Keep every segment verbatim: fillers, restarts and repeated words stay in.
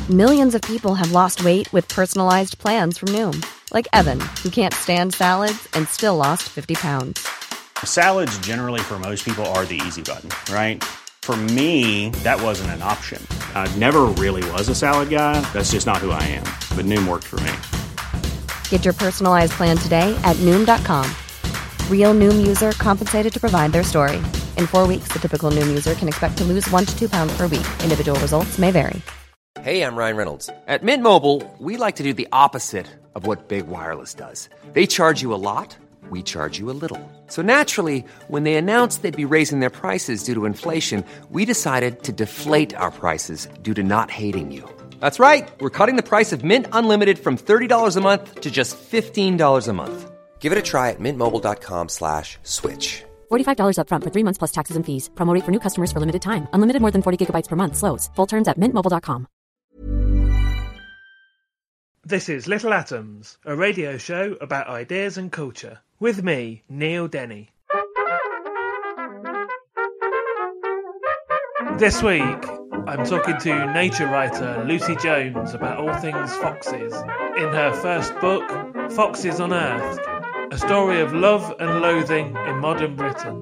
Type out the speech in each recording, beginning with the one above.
Millions of people have lost weight with personalized plans from Noom. Like Evan, who can't stand salads and still lost fifty pounds. Salads generally for most people are the easy button, right? For me, that wasn't an option. I never really was a salad guy. That's just not who I am. But Noom worked for me. Get your personalized plan today at Noom dot com. Real Noom user compensated to provide their story. In four weeks, the typical Noom user can expect to lose one to two pounds per week. Individual results may vary. Hey, I'm Ryan Reynolds. At Mint Mobile, we like to do the opposite of what Big Wireless does. They charge you a lot, we charge you a little. So naturally, when they announced they'd be raising their prices due to inflation, we decided to deflate our prices due to not hating you. That's right. We're cutting the price of Mint Unlimited from thirty dollars a month to just fifteen dollars a month. Give it a try at mintmobile.com slash switch. forty-five dollars up front for three months plus taxes and fees. Promo rate for new customers for limited time. Unlimited more than forty gigabytes per month. Slows full terms at mint mobile dot com. This is Little Atoms, a radio show about ideas and culture. With me, Neil Denny. This week, I'm talking to nature writer Lucy Jones about all things foxes. In her first book, Foxes on Earth, a story of love and loathing in modern Britain.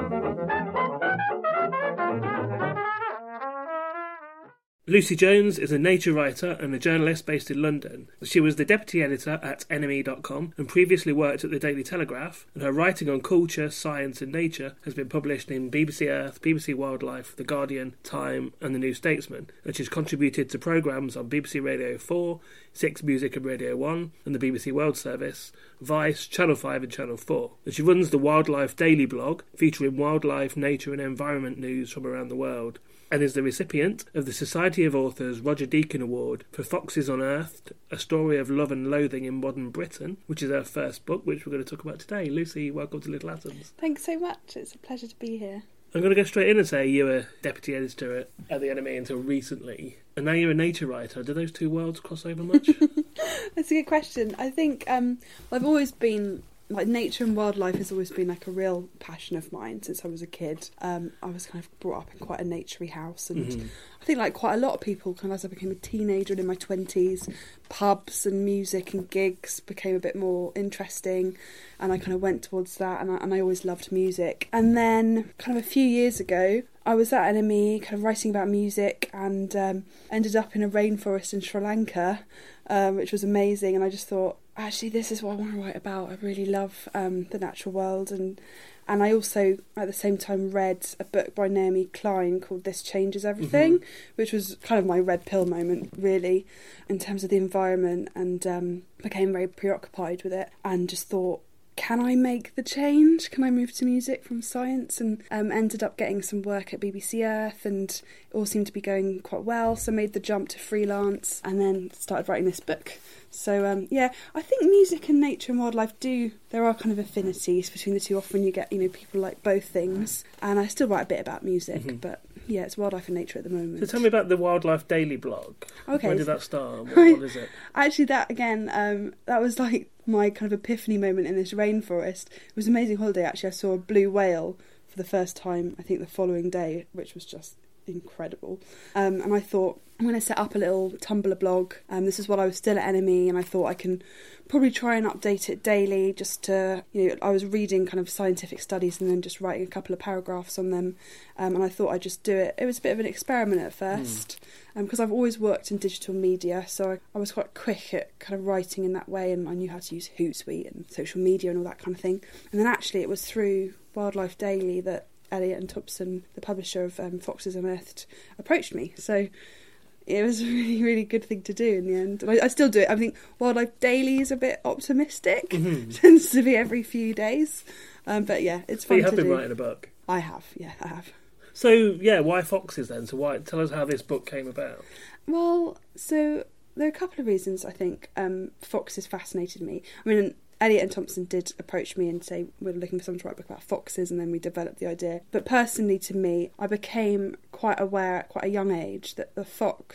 Lucy Jones is a nature writer and a journalist based in London. She was the deputy editor at enemy dot com and previously worked at the Daily Telegraph, and her writing on culture, science and nature has been published in B B C Earth, B B C Wildlife, The Guardian, Time and The New Statesman, and she's contributed to programmes on B B C Radio four, Six Music and Radio one and the B B C World Service, Vice, Channel five and Channel four. And she runs the Wildlife Daily blog, featuring wildlife, nature and environment news from around the world, and is the recipient of the Society of Authors Roger Deakin Award for Foxes on Earth, a story of love and loathing in modern Britain, which is her first book, which we're going to talk about today. Lucy, welcome to Little Atoms. Thanks so much. It's a pleasure to be here. I'm going to go straight in and say you were deputy editor at, at The Enemy until recently, and now you're a nature writer. Do those two worlds cross over much? That's a good question. I think um, I've always been... Like, nature and wildlife has always been like a real passion of mine since I was a kid. Um, I was kind of brought up in quite a naturey house, and mm-hmm. I think like quite a lot of people, kind of as I became a teenager and in my twenties, pubs and music and gigs became a bit more interesting, and I kind of went towards that, and I, and I always loved music. And then kind of a few years ago, I was at Enemy, kind of writing about music, and um, ended up in a rainforest in Sri Lanka, um, which was amazing, and I just thought, actually, this is what I want to write about. I really love um, the natural world, and and I also, at the same time, read a book by Naomi Klein called This Changes Everything, mm-hmm. which was kind of my red pill moment, really, in terms of the environment, and um, became very preoccupied with it, and just thought, can I make the change? Can I move to music from science? And um, ended up getting some work at B B C Earth, and it all seemed to be going quite well, so made the jump to freelance, and then started writing this book. So, um, yeah, I think music and nature and wildlife do, there are kind of affinities between the two. Often you get, you know, people like both things. And I still write a bit about music, mm-hmm. but yeah, it's wildlife and nature at the moment. So tell me about the Wildlife Daily blog. Okay. When did that start? What, what is it? Actually, that, again, um, that was like my kind of epiphany moment in this rainforest. It was an amazing holiday, actually. I saw a blue whale for the first time, I think the following day, which was just incredible. Um, and I thought, I'm going to set up a little Tumblr blog. Um, this is while I was still at Enemy, and I thought I can probably try and update it daily, just to, you know, I was reading kind of scientific studies and then just writing a couple of paragraphs on them, um, and I thought I'd just do it. It was a bit of an experiment at first, because mm. um, I've always worked in digital media, so I, I was quite quick at kind of writing in that way, and I knew how to use Hootsuite and social media and all that kind of thing. And then actually it was through Wildlife Daily that Elliot and Thompson, the publisher of um, Foxes Unearthed, approached me. So it was a really, really good thing to do in the end. And I, I still do it. I think Wildlife Daily is a bit optimistic. Mm-hmm. It tends to be every few days. Um, but yeah, it's fun to do. So you have been writing a book? I have, yeah, I have. So, yeah, why foxes then? So why? Tell us how this book came about. Well, so there are a couple of reasons I think um, foxes fascinated me. I mean, Elliot and Thompson did approach me and say, we're looking for someone to write a book about foxes, and then we developed the idea. But personally, to me, I became quite aware at quite a young age that the fox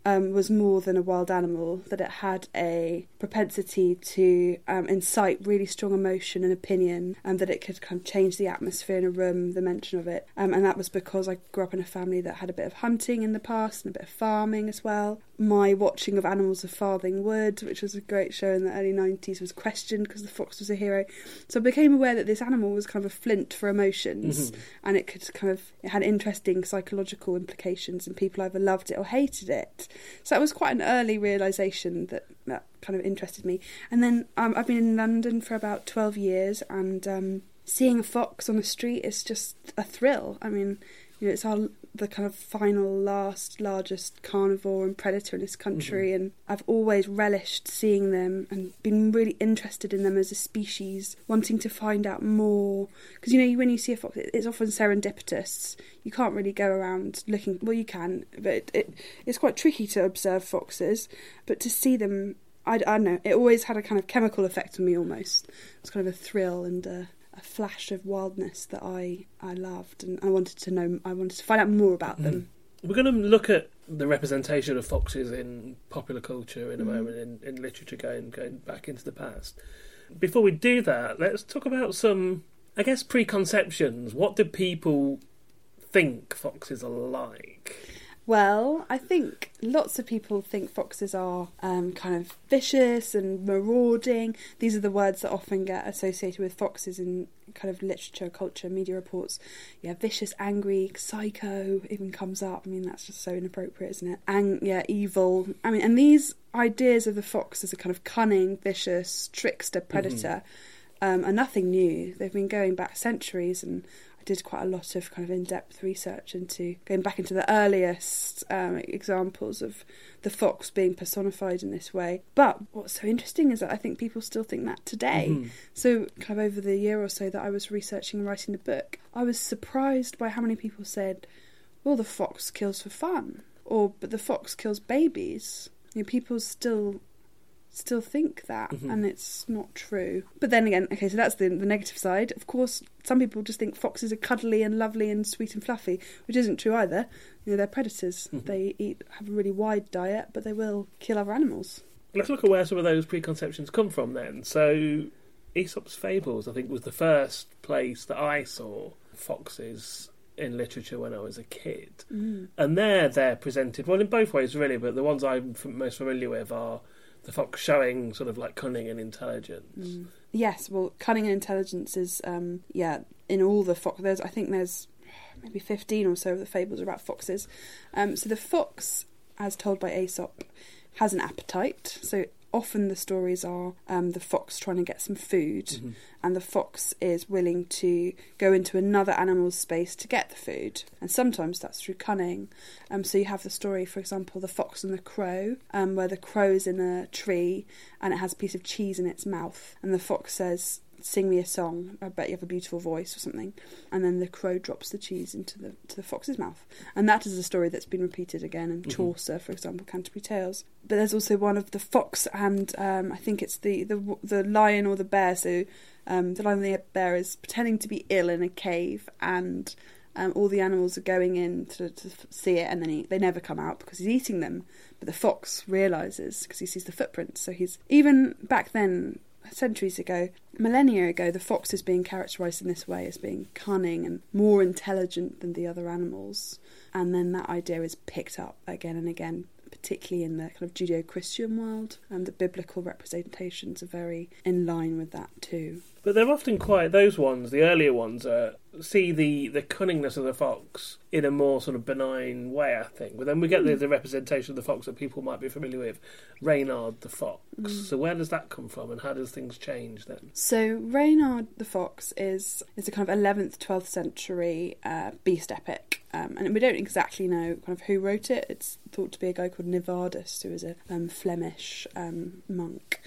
um, was more than a wild animal, that it had a propensity to um, incite really strong emotion and opinion, and that it could kind of change the atmosphere in a room, the mention of it. Um, and that was because I grew up in a family that had a bit of hunting in the past and a bit of farming as well. My watching of Animals of Farthing Wood, which was a great show in the early nineties, was questioned because the fox was a hero. So I became aware that this animal was kind of a flint for emotions, mm-hmm. and it could kind of, it had interesting psychological implications, and people either loved it or hated it. So that was quite an early realisation that that kind of interested me. And then um, I've been in London for about twelve years, and um, seeing a fox on the street is just a thrill. I mean, you know, it's our the kind of final, last, largest carnivore and predator in this country, mm-hmm. and I've always relished seeing them and been really interested in them as a species, wanting to find out more. Because, you know, when you see a fox, it's often serendipitous. You can't really go around looking... Well, you can, but it, it, it's quite tricky to observe foxes, but to see them... I, I don't know, it always had a kind of chemical effect on me almost. It's kind of a thrill and... Uh, a flash of wildness that I, I loved, and I wanted to know, I wanted to find out more about them. We're going to look at the representation of foxes in popular culture in a mm. moment, in, in literature, going going back into the past. Before we do that, let's talk about some, I guess, preconceptions. What do people think foxes are like? Well, I think lots of people think foxes are um, kind of vicious and marauding. These are the words that often get associated with foxes in kind of literature, culture, media reports. Yeah, vicious, angry, psycho even comes up. I mean, that's just so inappropriate, isn't it? And yeah, evil. I mean, and these ideas of the fox as a kind of cunning, vicious, trickster, predator mm-hmm. um, are nothing new. They've been going back centuries, and did quite a lot of kind of in-depth research into going back into the earliest um, examples of the fox being personified in this way. But what's so interesting is that I think people still think that today. Mm-hmm. So kind of over the year or so that I was researching and writing the book, I was surprised by how many people said, well, the fox kills for fun, or but the fox kills babies. You know, people still... still think that, mm-hmm. and it's not true. But then again, okay, so that's the, the negative side. Of course, some people just think foxes are cuddly and lovely and sweet and fluffy, which isn't true either. You know, they're predators. Mm-hmm. They eat have a really wide diet, but they will kill other animals. Let's look at where some of those preconceptions come from then. So, Aesop's Fables, I think, was the first place that I saw foxes in literature when I was a kid. Mm. And there they're presented, well, in both ways really, but the ones I'm most familiar with are the fox showing sort of like cunning and intelligence. Mm. Yes, well, cunning and intelligence is, um, yeah, in all the fox... There's, I think there's maybe fifteen or so of the fables about foxes. Um, so the fox, as told by Aesop, has an appetite. So often the stories are um, the fox trying to get some food, mm-hmm. and the fox is willing to go into another animal's space to get the food. And sometimes that's through cunning. Um, so you have the story, for example, The Fox and the Crow, um, where the crow's in a tree and it has a piece of cheese in its mouth. And the fox says, sing me a song, I bet you have a beautiful voice or something. And then the crow drops the cheese into the to the fox's mouth. And that is a story that's been repeated again in mm-hmm. Chaucer, for example, Canterbury Tales. But there's also one of the fox and um, I think it's the, the, the lion or the bear. So um, the lion or the bear is pretending to be ill in a cave, and um, all the animals are going in to, to see it, and then he, they never come out because he's eating them. But the fox realises because he sees the footprints. So he's, even back then, centuries ago, millennia ago, the fox is being characterised in this way as being cunning and more intelligent than the other animals. And then that idea is picked up again and again, particularly in the kind of Judeo-Christian world, and the biblical representations are very in line with that too. But they're often quite, those ones, the earlier ones, uh, see the, the cunningness of the fox in a more sort of benign way, I think. But then we get mm. the, the representation of the fox that people might be familiar with, Reynard the fox. Mm. So where does that come from, and how does things change then? So Reynard the fox is, is a kind of eleventh, twelfth century uh, beast epic. Um, and we don't exactly know kind of who wrote it. It's thought to be a guy called Nivardus, who was a um, Flemish um, monk.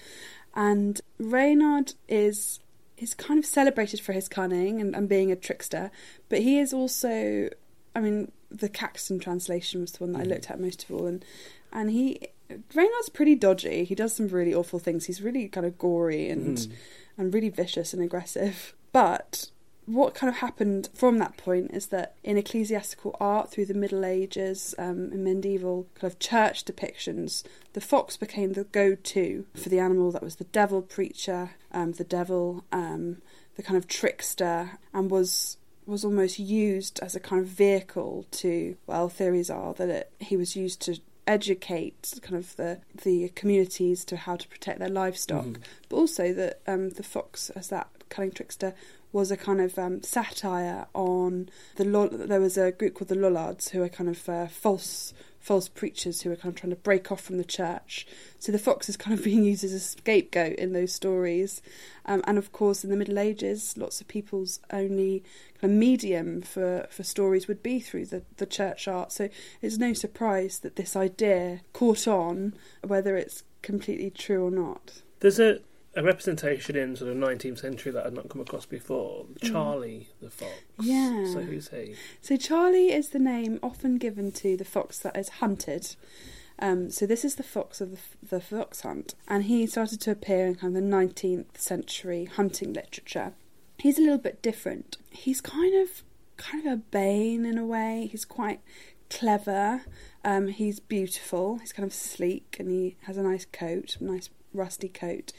And Reynard is... He's kind of celebrated for his cunning and, and being a trickster, but he is also, I mean, the Caxton translation was the one that I looked at most of all, and and he, Reynard's pretty dodgy. He does some really awful things. He's really kind of gory and mm. and really vicious and aggressive. But what kind of happened from that point is that in ecclesiastical art through the Middle Ages, um, in medieval kind of church depictions, the fox became the go-to for the animal that was the devil preacher, um, the devil, um, the kind of trickster, and was was almost used as a kind of vehicle to, well, theories are that it, he was used to educate kind of the the communities to how to protect their livestock, mm. but also that um, the fox as that cunning trickster was a kind of um, satire on the Lo- there was a group called the Lollards who are kind of uh, false false preachers who were kind of trying to break off from the church. So the fox is kind of being used as a scapegoat in those stories. Um, and of course, in the Middle Ages, lots of people's only kind of medium for, for stories would be through the, the church art. So it's no surprise that this idea caught on, whether it's completely true or not. There's a, a representation in sort of nineteenth century that I'd not come across before, Charlie mm. the fox. Yeah. So who's he? So Charlie is the name often given to the fox that is hunted. Um, so this is the fox of the, the fox hunt, and he started to appear in kind of the nineteenth century hunting literature. He's a little bit different. He's kind of kind of urbane in a way. He's quite clever. Um, he's beautiful. He's kind of sleek, and he has a nice coat, a nice rusty coat.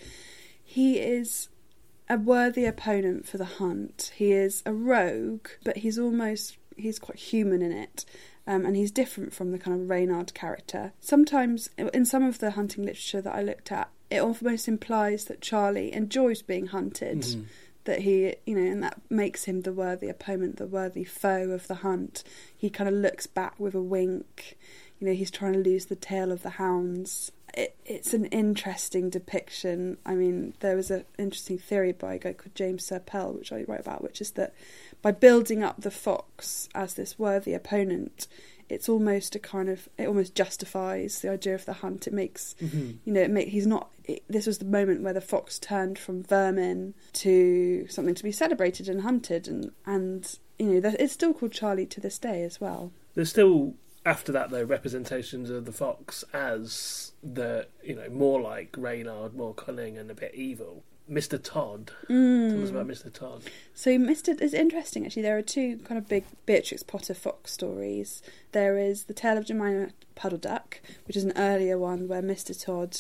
He is a worthy opponent for the hunt. He is a rogue, but he's almost he's quite human in it. Um, and he's different from the kind of Reynard character. Sometimes, in some of the hunting literature that I looked at, it almost implies that Charlie enjoys being hunted, mm-hmm. that he, you know, and that makes him the worthy opponent, the worthy foe of the hunt. He kind of looks back with a wink. You know, he's trying to lose the tail of the hounds. It, it's an interesting depiction. I mean, there was an interesting theory by a guy called James Serpell, which I wrote about, which is that by building up the fox as this worthy opponent, it's almost a kind of, it almost justifies the idea of the hunt. It makes, mm-hmm. you know, it make, he's not, it, this was the moment where the fox turned from vermin to something to be celebrated and hunted. And, and you know, it's still called Charlie to this day as well. There's still, after that, though, representations of the fox as the, you know, more like Reynard, more cunning and a bit evil. Mister Todd. Mm. Tell us about Mister Todd. So Mister It's interesting, actually. There are two kind of big Beatrix Potter fox stories. There is The Tale of Jemima Puddle Duck, which is an earlier one where Mister Todd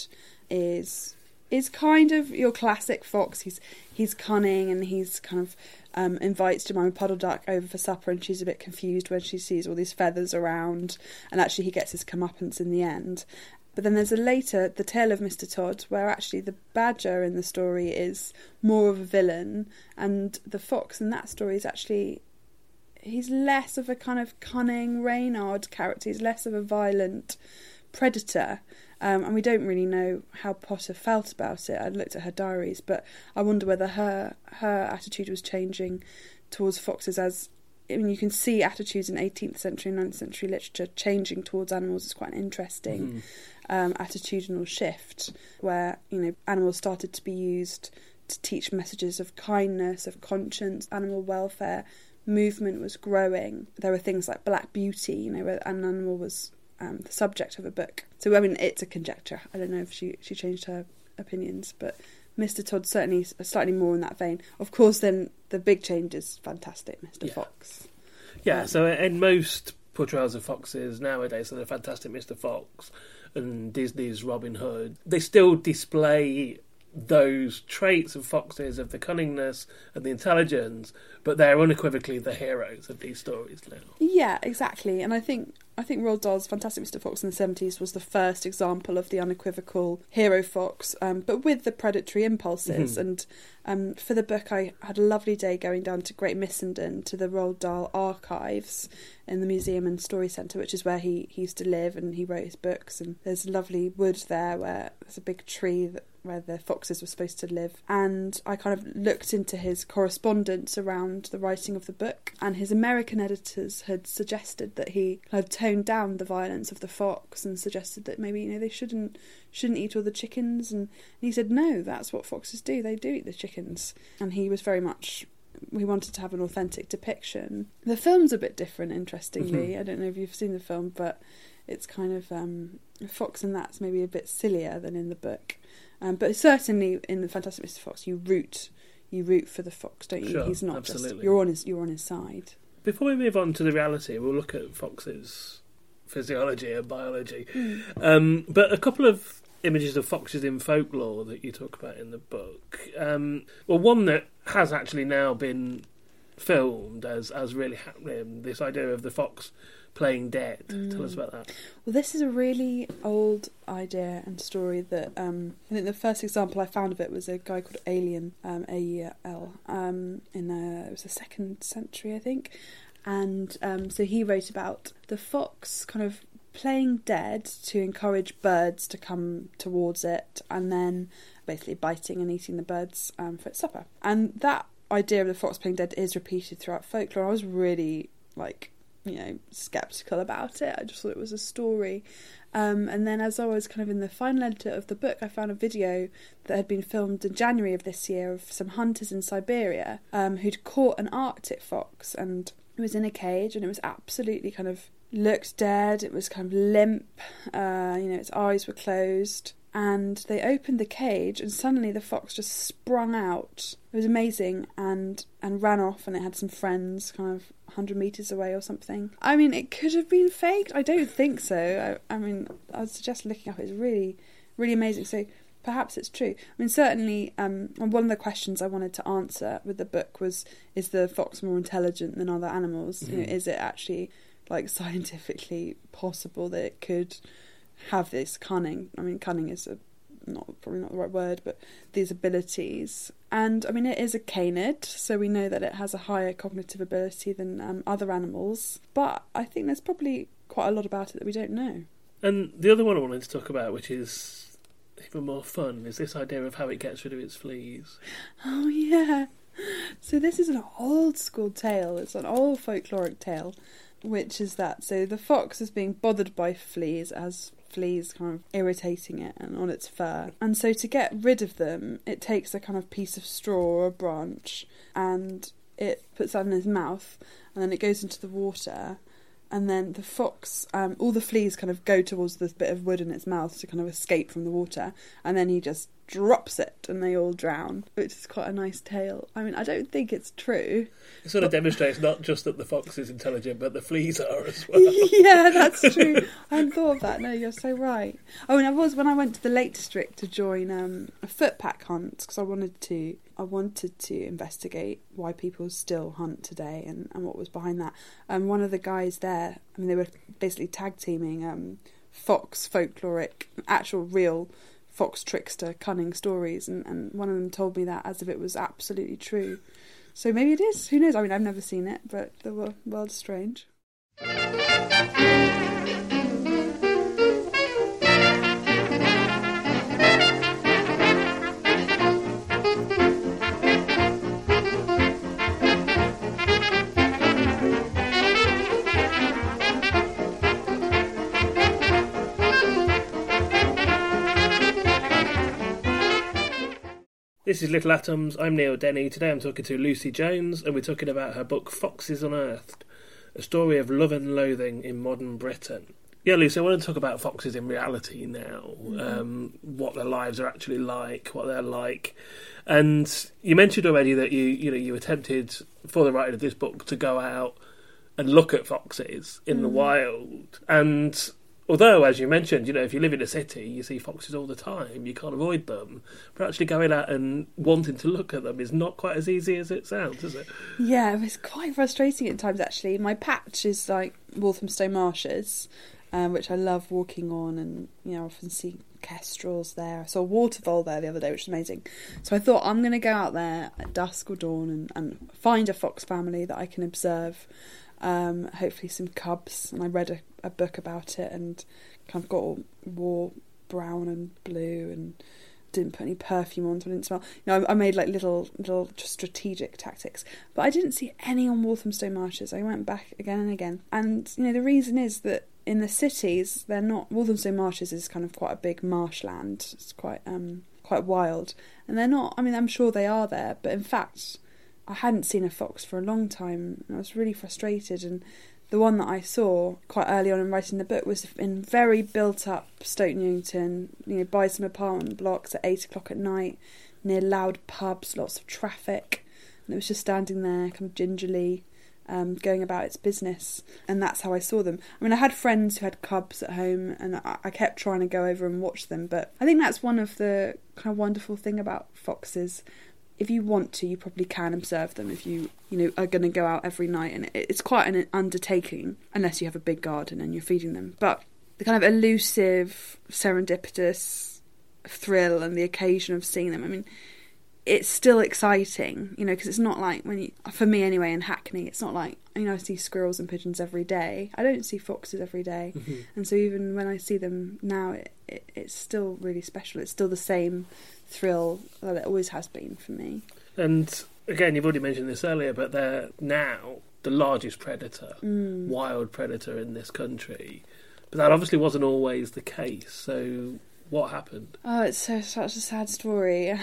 is is kind of your classic fox. He's he's cunning and he's kind of um, invites Jemima Puddle Duck over for supper, and she's a bit confused when she sees all these feathers around, and actually he gets his comeuppance in the end. But then there's a later, The Tale of Mister Todd, where actually the badger in the story is more of a villain, and the fox in that story is actually, he's less of a kind of cunning Reynard character. He's less of a violent predator. Um, and we don't really know how Potter felt about it. I looked at her diaries, but I wonder whether her her attitude was changing towards foxes as, I mean, you can see attitudes in eighteenth century, nineteenth century literature changing towards animals. It's quite an interesting mm. um, attitudinal shift where, you know, animals started to be used to teach messages of kindness, of conscience, animal welfare. Movement was growing. There were things like Black Beauty, you know, where an animal was um, the subject of a book. So, I mean, it's a conjecture. I don't know if she, she changed her opinions, but Mister Todd certainly slightly more in that vein. Of course, then the big change is fantastic, Mister Yeah. Fox. Yeah, um, so in most portrayals of foxes nowadays, so the Fantastic Mister Fox and Disney's Robin Hood, they still display those traits of foxes, of the cunningness and the intelligence, but they're unequivocally the heroes of these stories now. Yeah, exactly. And I think I think Roald Dahl's Fantastic Mister Fox in the seventies was the first example of the unequivocal hero fox, um, but with the predatory impulses. Mm-hmm. And um, for the book, I had a lovely day going down to Great Missenden to the Roald Dahl archives in the Museum and Story Centre, which is where he, he used to live and he wrote his books. And there's a lovely wood there where there's a big tree that where the foxes were supposed to live, and I kind of looked into his correspondence around the writing of the book, and his American editors had suggested that he kind of toned down the violence of the fox and suggested that maybe, you know, they shouldn't shouldn't eat all the chickens, and, and he said no, that's what foxes do, they do eat the chickens. And he was very much, we wanted to have an authentic depiction. The film's a bit different, interestingly. Mm-hmm. I don't know if you've seen the film, but it's kind of um, Fox and that's maybe a bit sillier than in the book. Um, but certainly in the Fantastic Mister Fox, you root, you root for the fox, don't you? Sure, He's not absolutely. just you're on his you're on his side. Before we move on to the reality, we'll look at foxes' physiology and biology. Mm. Um, but a couple of images of foxes in folklore that you talk about in the book. Um, well, one that has actually now been filmed as, as really happening, this idea of the fox playing dead. Mm. Tell us about that. Well, this is a really old idea and story that um, I think the first example I found of it was a guy called Alien, um, A E L, um, in the, it was the second century, I think. And um, so he wrote about the fox kind of playing dead to encourage birds to come towards it, and then basically biting and eating the birds um, for its supper. And that idea of the fox playing dead is repeated throughout folklore. I was really, like, you know, sceptical about it. I just thought it was a story. Um, and then as I was kind of in the final editor of the book, I found a video that had been filmed in January of this year of some hunters in Siberia um, who'd caught an Arctic fox, and it was in a cage, and it was absolutely kind of looked dead. It was kind of limp, uh, you know, its eyes were closed. And they opened the cage, and suddenly the fox just sprung out. It was amazing, and and ran off, and it had some friends kind of one hundred metres away or something. I mean, it could have been faked. I don't think so. I, I mean, I would suggest looking up. It's really, really amazing. So perhaps it's true. I mean, certainly, um, one of the questions I wanted to answer with the book was, is the fox more intelligent than other animals? Mm-hmm. You know, is it actually, like, scientifically possible that it could have this cunning? I mean, cunning is a, not probably not the right word, but these abilities. And I mean, it is a canid, so we know that it has a higher cognitive ability than um, other animals. But I think there's probably quite a lot about it that we don't know. And the other one I wanted to talk about, which is even more fun, is this idea of how it gets rid of its fleas. Oh yeah. So this is an old school tale. It's an old folkloric tale, which is that so the fox is being bothered by fleas, as fleas kind of irritating it and on its fur, and so to get rid of them it takes a kind of piece of straw or a branch, and it puts that in his mouth, and then it goes into the water, and then the fox, um, all the fleas kind of go towards this bit of wood in its mouth to kind of escape from the water, and then he just drops it and they all drown, which is quite a nice tale. I mean, I don't think it's true. It sort of demonstrates not just that the fox is intelligent, but the fleas are as well. Yeah, that's true. I hadn't thought of that. No, you're so right. Oh, and I was, when I went to the Lake District to join um, a footpack hunt, because I wanted to I wanted to investigate why people still hunt today and, and what was behind that. And um, one of the guys there, I mean, they were basically tag teaming um, fox folkloric, actual real fox trickster cunning stories, and, and one of them told me that as if it was absolutely true. So maybe it is. Who knows? I mean, I've never seen it, but the world's strange. This is Little Atoms. I'm Neil Denny. Today I'm talking to Lucy Jones, and we're talking about her book Foxes Unearthed, a story of love and loathing in modern Britain. Yeah, Lucy, I want to talk about foxes in reality now, mm-hmm. um, what their lives are actually like, what they're like. And you mentioned already that you, you know, you attempted, for the writing of this book, to go out and look at foxes in mm. the wild. And although, as you mentioned, you know, if you live in a city, you see foxes all the time, you can't avoid them. But actually going out and wanting to look at them is not quite as easy as it sounds, is it? Yeah, it's quite frustrating at times, actually. My patch is like Walthamstow Marshes, um, which I love walking on, and, you know, I often see kestrels there. I saw a water vole there the other day, which is amazing. So I thought, I'm going to go out there at dusk or dawn and, and find a fox family that I can observe. Um, hopefully some cubs, and I read a, a book about it and kind of got all wore brown and blue and didn't put any perfume on so I didn't smell. You know, I, I made like little little just strategic tactics, but I didn't see any on Walthamstow Marshes. I went back again and again, and you know the reason is that in the cities they're not. Walthamstow Marshes is kind of quite a big marshland. It's quite um quite wild, and they're not. I mean, I'm sure they are there, but in fact, I hadn't seen a fox for a long time, and I was really frustrated. And the one that I saw quite early on in writing the book was in very built-up Stoke Newington, you know, by some apartment blocks at eight o'clock at night. near loud pubs, lots of traffic, and it was just standing there kind of gingerly um, going about its business, and that's how I saw them. I mean, I had friends who had cubs at home, and I, I kept trying to go over and watch them, but I think that's one of the kind of wonderful thing about foxes. If you want to, you probably can observe them if you, you know, are going to go out every night, and it's quite an undertaking unless you have a big garden and you're feeding them. But the kind of elusive, serendipitous thrill and the occasion of seeing them, I mean, it's still exciting, you know, because it's not like when you, for me anyway, in Hackney, it's not like, you know, I see squirrels and pigeons every day. I don't see foxes every day. Mm-hmm. And so even when I see them now, it, it it's still really special. It's still the same thrill that it always has been for me. And again, you've already mentioned this earlier, but they're now the largest predator, mm. wild predator in this country. But that obviously wasn't always the case. So what happened? Oh, it's so such a sad story.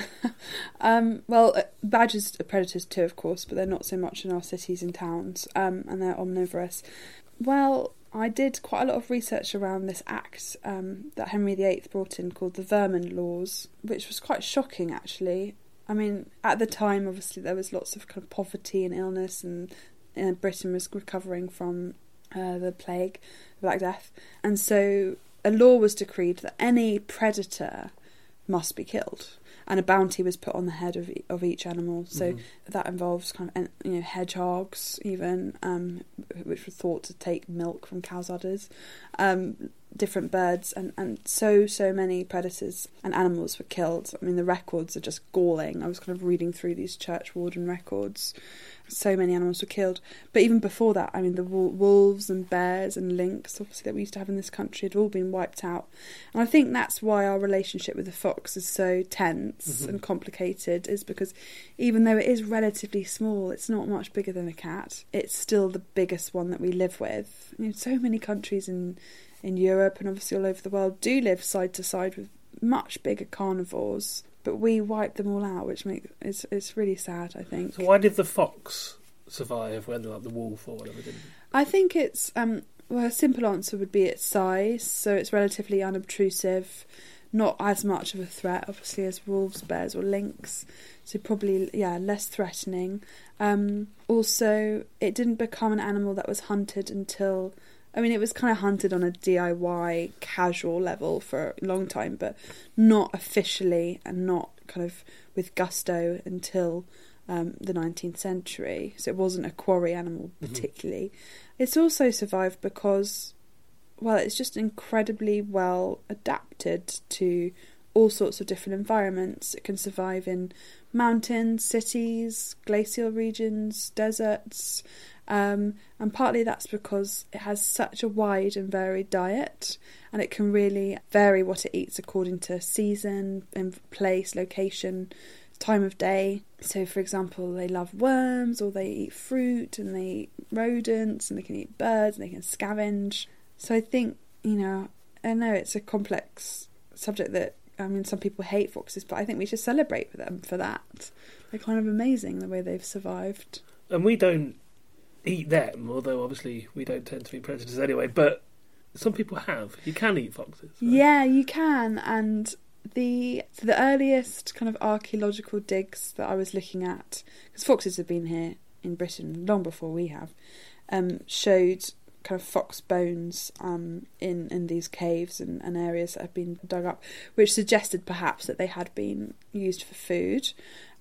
um, well, badgers are predators too, of course, but they're not so much in our cities and towns, um, and they're omnivorous. Well, I did quite a lot of research around this act um, that Henry the Eighth brought in called the Vermin Laws, which was quite shocking, actually. I mean, at the time, obviously, there was lots of kind of poverty and illness, and uh, Britain was recovering from uh, the plague, the Black Death, and so a law was decreed that any predator must be killed, and a bounty was put on the head of of each animal. So mm-hmm. that involves kind of, you know, hedgehogs, even, um, which were thought to take milk from cow's udders, um, different birds, and, and so, so many predators and animals were killed. I mean, the records are just galling. I was kind of reading through these Churchwarden records. So many animals were killed. But even before that, I mean, the wolves and bears and lynx, obviously, that we used to have in this country had all been wiped out. And I think that's why our relationship with the fox is so tense mm-hmm. and complicated, is because even though it is relatively small, it's not much bigger than a cat, it's still the biggest one that we live with. You know, so many countries in, in Europe and obviously all over the world do live side to side with much bigger carnivores. But we wiped them all out, which makes it's it's really sad, I think. So why did the fox survive when like the wolf or whatever didn't? I think it's um well, a simple answer would be its size. So it's relatively unobtrusive, not as much of a threat, obviously, as wolves, bears, or lynx. So probably yeah, less threatening. Um, also, it didn't become an animal that was hunted until. I mean, it was kind of hunted on a D I Y casual level for a long time, but not officially and not kind of with gusto until um, the nineteenth century. So it wasn't a quarry animal particularly. Mm-hmm. It's also survived because, well, it's just incredibly well adapted to all sorts of different environments. It can survive in mountains, cities, glacial regions, deserts. Um, and partly that's because it has such a wide and varied diet, and it can really vary what it eats according to season, place, location, time of day. So, for example, they love worms, or they eat fruit, and they eat rodents, and they can eat birds, and they can scavenge. So I think, you know, I know it's a complex subject that, I mean, some people hate foxes, but I think we should celebrate with them for that. They're kind of amazing the way they've survived. And we don't eat them, although obviously we don't tend to be predators anyway, but some people have. You can eat foxes, right? Yeah, you can. And the so the earliest kind of archaeological digs that I was looking at, because foxes have been here in Britain long before we have, um, showed kind of fox bones um, in, in these caves and, and areas that have been dug up, which suggested perhaps that they had been used for food.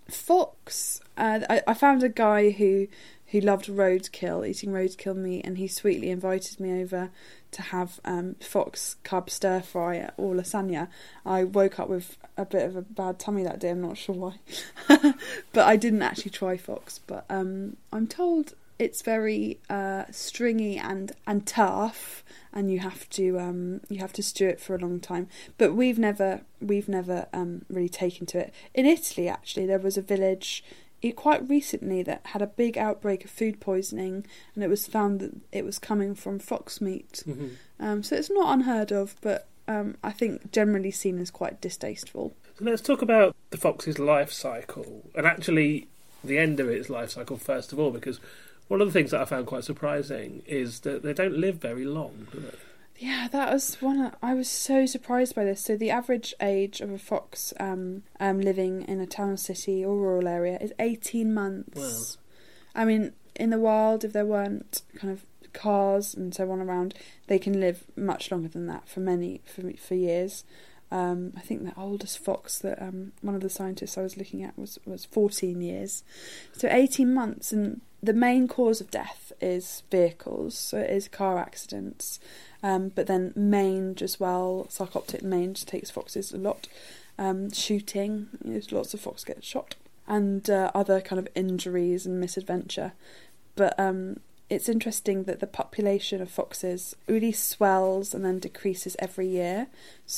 Fox, uh, I, I found a guy who who loved roadkill, eating roadkill meat, and he sweetly invited me over to have um, fox cub stir fry or lasagna. I woke up with a bit of a bad tummy that day, I'm not sure why. But I didn't actually try fox, but um, I'm told it's very uh, stringy and, and tough, and you have to um, you have to stew it for a long time. But we've never we've never um, really taken to it. In Italy, actually, there was a village It, quite recently that had a big outbreak of food poisoning, and it was found that it was coming from fox meat. Mm-hmm. Um, so it's not unheard of, but um, I think generally seen as quite distasteful. So let's talk about the fox's life cycle, and actually the end of its life cycle first of all, because one of the things that I found quite surprising is that they don't live very long, do they? Yeah, that was one. Of, I was so surprised by this. So the average age of a fox um, um, living in a town, city, or rural area is eighteen months. Wow. I mean, in the wild, if there weren't kind of cars and so on around, they can live much longer than that for many for for years. Um, I think the oldest fox that um, one of the scientists I was looking at was was fourteen years. So eighteen months, and the main cause of death is vehicles, so it is car accidents. Um, but then mange as well, sarcoptic mange takes foxes a lot. Um, shooting, you know, lots of fox get shot, and uh, other kind of injuries and misadventure. But um, it's interesting that the population of foxes really swells and then decreases every year.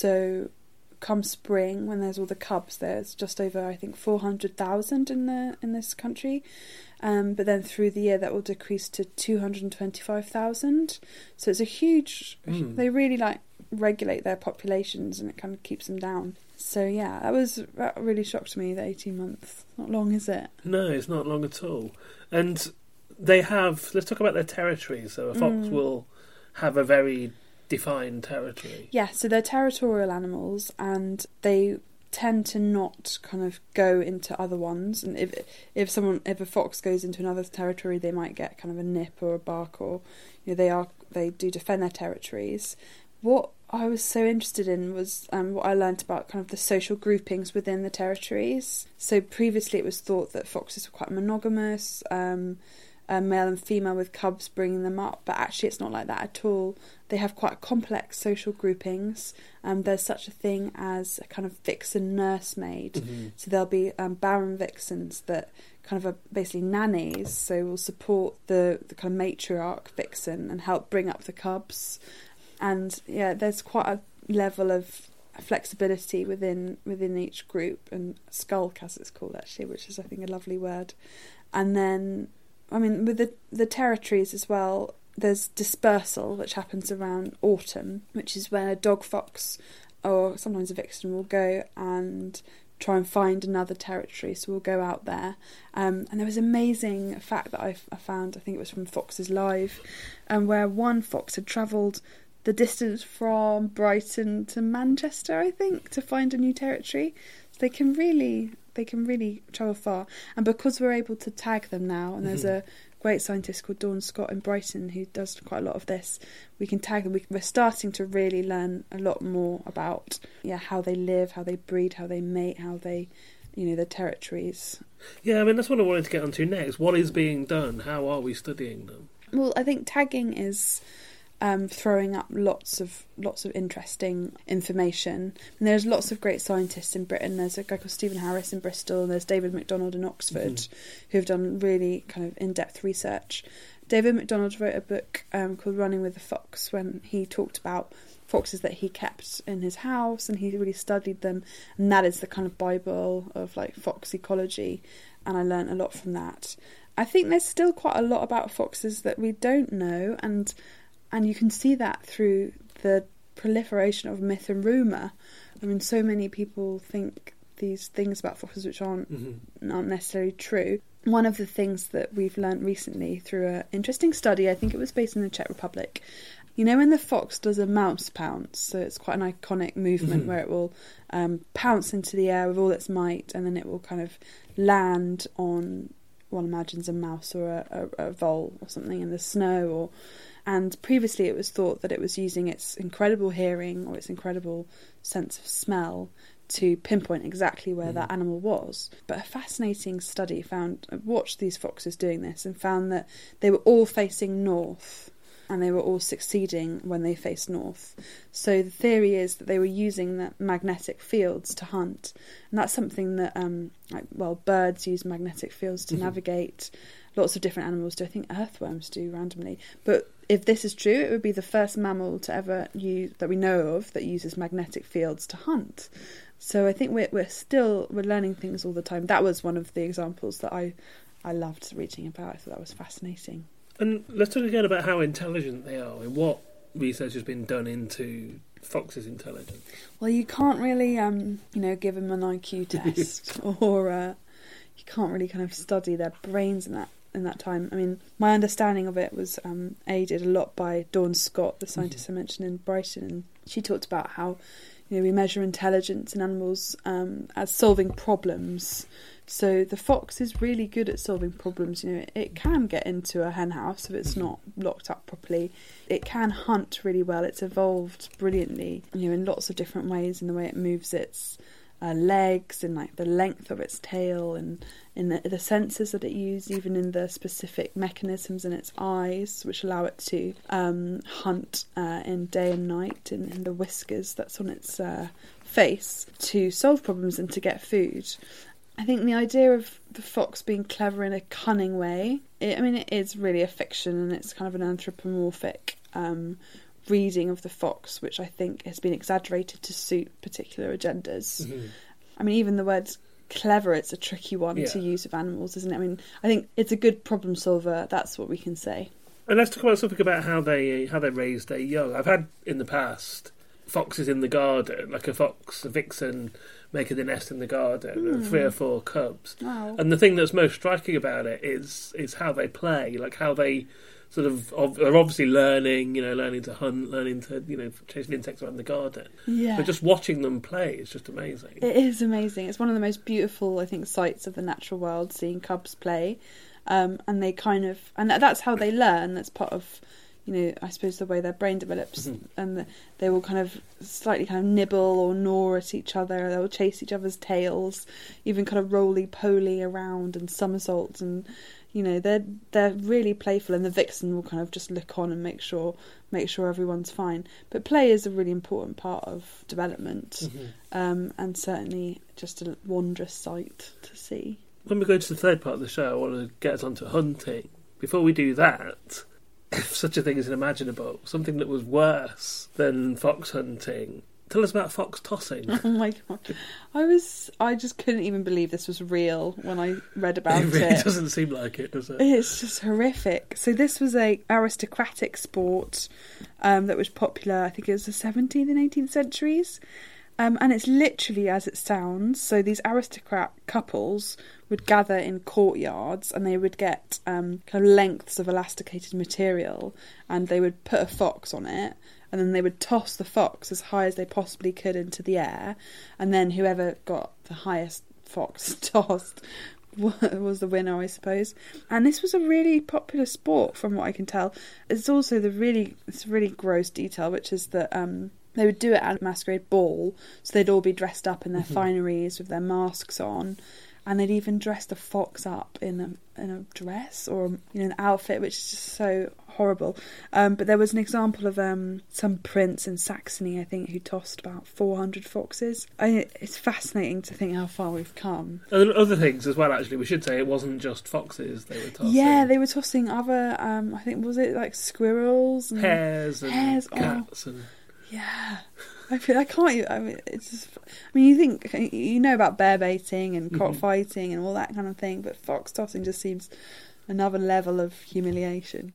So come spring, when there's all the cubs, there's just over, I think, four hundred thousand in the in this country. Um, but then through the year that will decrease to two hundred twenty-five thousand. So it's a huge... Mm. They really like regulate their populations, and it kind of keeps them down. So yeah, that was that really shocked me, the eighteen months. Not long, is it? No, it's not long at all. And they have... Let's talk about their territory. So a fox mm. will have a very defined territory. Yeah, so they're territorial animals, and they tend to not kind of go into other ones. And if if someone if a fox goes into another territory, they might get kind of a nip or a bark, or you know, they are they do defend their territories. What I was so interested in was um, what I learnt about kind of the social groupings within the territories. So previously it was thought that foxes were quite monogamous, um, uh, male and female with cubs bringing them up, but actually it's not like that at all. They have quite complex social groupings. Um, there's such a thing as a kind of vixen nursemaid. Mm-hmm. So there'll be um, barren vixens that kind of are basically nannies, so will support the, the kind of matriarch vixen and help bring up the cubs. And yeah, there's quite a level of flexibility within within each group, and skulk as it's called actually, which is I think a lovely word. And then, I mean, with the the territories as well, there's dispersal, which happens around autumn, which is when a dog fox or sometimes a vixen will go and try and find another territory, so we'll go out there. Um, and there was an amazing fact that I, I found, I think it was from Foxes Live, um, where one fox had travelled the distance from Brighton to Manchester, I think, to find a new territory. So they can really, they can really travel far. And because we're able to tag them now, and there's mm-hmm. a great scientist called Dawn Scott in Brighton who does quite a lot of this, we can tag them. We, we're starting to really learn a lot more about yeah how they live, how they breed, how they mate, how they, you know, their territories. Yeah, I mean, that's what I wanted to get onto next. What is being done? How are we studying them? Well, I think tagging is Um, throwing up lots of lots of interesting information. And there's lots of great scientists in Britain. There's a guy called Stephen Harris in Bristol, and there's David MacDonald in Oxford, mm-hmm. who've done really kind of in-depth research. David MacDonald wrote a book um, called Running with the Fox, when he talked about foxes that he kept in his house, and he really studied them, and that is the kind of Bible of like fox ecology, and I learned a lot from that. I think there's still quite a lot about foxes that we don't know, and And you can see that through the proliferation of myth and rumour. I mean, so many people think these things about foxes which aren't mm-hmm. aren't necessarily true. One of the things that we've learnt recently through an interesting study, I think it was based in the Czech Republic, you know when the fox does a mouse pounce, so it's quite an iconic movement mm-hmm. where it will um, pounce into the air with all its might, and then it will kind of land on, one imagines a mouse or a, a, a vole or something in the snow, or... And previously it was thought that it was using its incredible hearing or its incredible sense of smell to pinpoint exactly where mm. that animal was. But a fascinating study found, watched these foxes doing this and found that they were all facing north, and they were all succeeding when they faced north. So the theory is that they were using the magnetic fields to hunt. And that's something that, um, like, well, birds use magnetic fields to mm-hmm. navigate. Lots of different animals do. I think earthworms do randomly. But if this is true, it would be the first mammal to ever use, that we know of, that uses magnetic fields to hunt. So I think we're we're still we're learning things all the time. That was one of the examples that I I loved reading about. I thought that was fascinating. And let's talk again about how intelligent they are, and what research has been done into foxes' intelligence. Well, you can't really, um, you know, give them an I Q test, or uh, you can't really kind of study their brains and that. in that time. I mean, my understanding of it was um, aided a lot by Dawn Scott, the scientist mm-hmm. I mentioned in Brighton, and she talked about how, you know, we measure intelligence in animals um, as solving problems. So the fox is really good at solving problems. You know, it, it can get into a hen house if it's not locked up properly. It can hunt really well. It's evolved brilliantly, you know, in lots of different ways in the way it moves its uh, legs and like the length of its tail and in the, the sensors that it uses, even in the specific mechanisms in its eyes, which allow it to um, hunt uh, in day and night, and in the whiskers that's on its uh, face to solve problems and to get food. I think the idea of the fox being clever in a cunning way, it, I mean, it is really a fiction, and it's kind of an anthropomorphic um, reading of the fox, which I think has been exaggerated to suit particular agendas. Mm-hmm. I mean, even the word clever, it's a tricky one yeah. to use with animals, isn't it? I mean, I think it's a good problem solver, that's what we can say. And let's talk about something about how they how they raise their young. I've had in the past foxes in the garden, like a fox, a vixen, making the nest in the garden, mm. and three or four cubs. Wow. And the thing that's most striking about it is is how they play, like how they sort of are obviously learning, you know, learning to hunt, learning to, you know, chasing insects around the garden. Yeah. But just watching them play is just amazing. It is amazing. It's one of the most beautiful, I think, sights of the natural world, seeing cubs play. Um, and they kind of, and that's how they learn. That's part of, you know, I suppose the way their brain develops, mm-hmm. and the, they will kind of slightly kind of nibble or gnaw at each other. They'll chase each other's tails, even kind of roly-poly around and somersaults, and you know they're they're really playful. And the vixen will kind of just look on and make sure make sure everyone's fine. But play is a really important part of development, mm-hmm. um, and certainly just a wondrous sight to see. When we go to the third part of the show, I want to get us onto hunting. Before we do that, if such a thing is unimaginable, something that was worse than fox hunting. Tell us about fox tossing. Oh my god. I was I just couldn't even believe this was real when I read about it. It really doesn't seem like it, does it? It's just horrific. So this was a aristocratic sport um, that was popular, I think it was the seventeenth and eighteenth centuries. Um, and it's literally as it sounds. So these aristocrat couples would gather in courtyards, and they would get um, kind of lengths of elasticated material, and they would put a fox on it, and then they would toss the fox as high as they possibly could into the air, and then whoever got the highest fox tossed was the winner, I suppose. And this was a really popular sport, from what I can tell. It's also the really, it's a really gross detail, which is that um, they would do it at a masquerade ball, so they'd all be dressed up in their mm-hmm. fineries with their masks on. And they'd even dressed a fox up in a in a dress or, you know, an outfit, which is just so horrible. Um, but there was an example of um, some prince in Saxony, I think, who tossed about four hundred foxes. I, it's fascinating to think how far we've come. And other things as well, actually. We should say it wasn't just foxes they were tossing. Yeah, they were tossing other, um, I think, was it like squirrels? And hares and hares, cats. Oh, and... Yeah. I feel I can't. I mean, it's just. I mean, you think you know about bear baiting and cockfighting mm-hmm. and all that kind of thing, but fox tossing just seems another level of humiliation.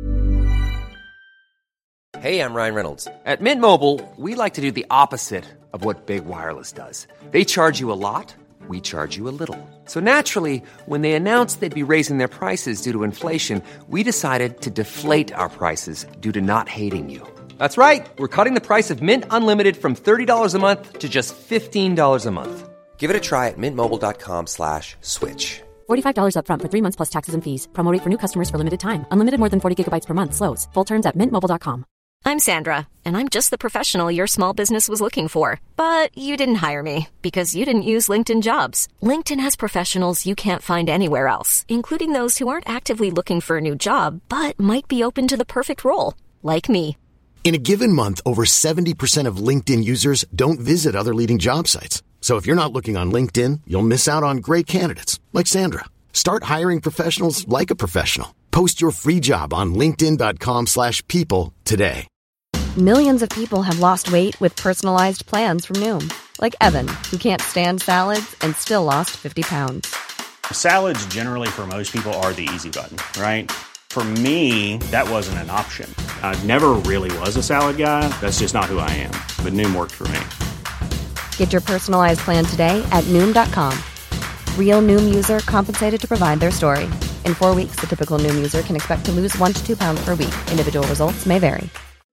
Hey, I'm Ryan Reynolds. At Mint Mobile, we like to do the opposite of what Big Wireless does. They charge you a lot. We charge you a little. So naturally, when they announced they'd be raising their prices due to inflation, we decided to deflate our prices due to not hating you. That's right. We're cutting the price of Mint Unlimited from thirty dollars a month to just fifteen dollars a month. Give it a try at mintmobile.com slash switch. forty-five dollars up front for three months plus taxes and fees. Promo rate for new customers for limited time. Unlimited more than forty gigabytes per month. Slows full terms at mint mobile dot com. I'm Sandra, and I'm just the professional your small business was looking for. But you didn't hire me because you didn't use LinkedIn Jobs. LinkedIn has professionals you can't find anywhere else, including those who aren't actively looking for a new job, but might be open to the perfect role, like me. In a given month, over seventy percent of LinkedIn users don't visit other leading job sites. So if you're not looking on LinkedIn, you'll miss out on great candidates like Sandra. Start hiring professionals like a professional. Post your free job on linkedin.com slash people today. Millions of people have lost weight with personalized plans from Noom. Like Evan, who can't stand salads and still lost fifty pounds. Salads generally for most people are the easy button, right? For me, that wasn't an option. I never really was a salad guy. That's just not who I am. But Noom worked for me. Get your personalized plan today at Noom dot com. Real Noom user compensated to provide their story. In four weeks, the typical Noom user can expect to lose one to two pounds per week. Individual results may vary.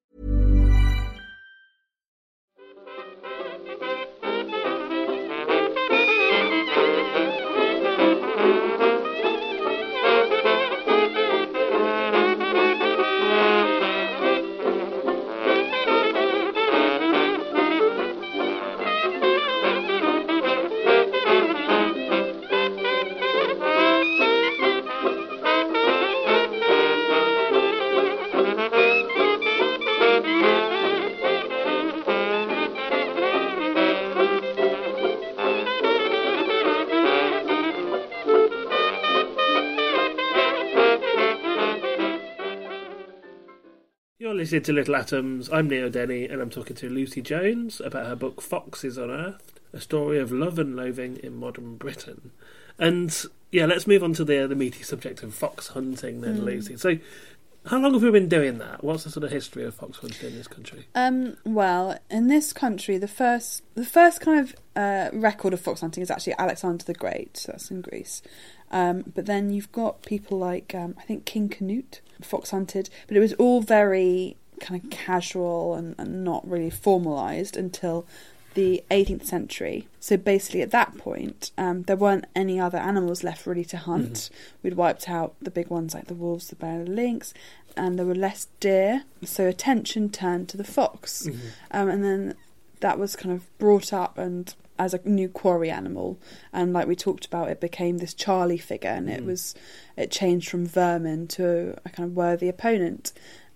You're listening to Little Atoms. I'm Neil Denny, and I'm talking to Lucy Jones about her book Foxes Unearthed, a story of love and loathing in modern Britain. And yeah, let's move on to the, the meaty subject of fox hunting then, mm. Lucy. So how long have we been doing that? What's the sort of history of fox hunting in this country? Um, well, in this country, the first the first kind of uh, record of fox hunting is actually Alexander the Great, so that's in Greece. Um, but then you've got people like, um, I think King Canute fox hunted, but it was all very kind of casual and, and not really formalised until the eighteenth century. So basically at that point, um, there weren't any other animals left really to hunt. Mm-hmm. We'd wiped out the big ones like the wolves, the bear, the lynx, and there were less deer. So attention turned to the fox. Mm-hmm. Um, and then that was kind of brought up and as a new quarry animal, and like we talked about, it became this Charlie figure, and it mm. was it changed from vermin to a kind of worthy opponent.